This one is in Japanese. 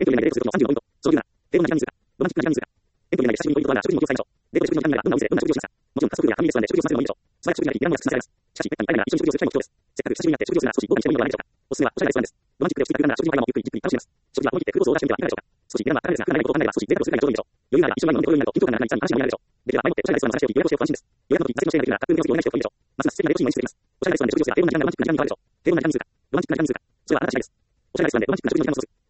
エントリー内でレート数の35ポイント。小牛なら、低温な時間に通過。ロマンチックな時間に通過。エントリー内で写真のポイントは食事の目標を伝えましょう。デートで食事の時間になら、どんな運勢、どんな食事をしました。もちろん、加速度やファミレストなんで食事を済ませるのもいいでしょう。素早く食事ができ、値段も安く済ませられます。しかし、めったに会えないなら一緒に食事をする人にも目標です。せっかく久しぶりになって食事をするなら少し豪華にしてもいいのではないでしょうか。おすすめは、おしゃれなレストランです。ロマンチックで落ち着いた空間なら食事の会話もゆっくりじっくり楽しめます。食事は思い切ってフードソーダしてみてはいかがでしょうか。少し値段は高いですが、普段ないことを考えれば少し贅沢をするくらいがちょうどいいでしょう。余裕があれば一緒にワインを飲んで心になると緊張感がなくなり、さらに安心も見られるでしょう。できれば前もっておしゃれなレストランの探しておき、予約をしておくと安心です。予約の時、座席の指定ができるなら、タップルの席をお願いしておくといいでしょう。ますます素敵なレコシーンを演出できます。おしゃれなレストランで食事をするなら、低温な時間ならロマンチックな時間に変わるでしょう。低温な時間に通過。ロマンチックな時間に通過。それはあなた次第です。おしゃれなレストランでロマンチックな食事の時間を過ごす。